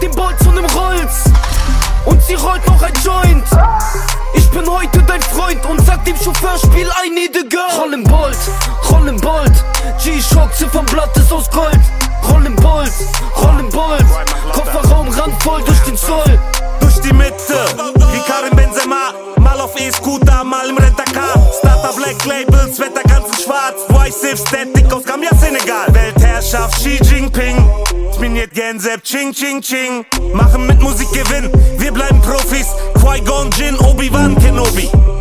den Bolz und im Rolls. Und sie rollt noch ein Joint. Ich bin heute dein Freund und sag dem Chauffeur, spiel I need a girl. Rollen Bolt, G-Shock, Ziffernblatt ist aus Gold. Rollen Bolt, Kofferraum randvoll durch den Zoll. Durch die Mitte, wie Karim Benzema. Mal auf E-Scooter, mal im Rent-A-Car. Starter Black Labels, Wetter ganz in schwarz. Twice Static aus Gambia, Senegal. Weltherrschaft, Xi Jinping. Sminiert Gensep, Ching Ching Ching. Machen mit Musik Gewinn, wir bleiben Profis. Qui-Gon Jinn, Obi-Wan Kenobi.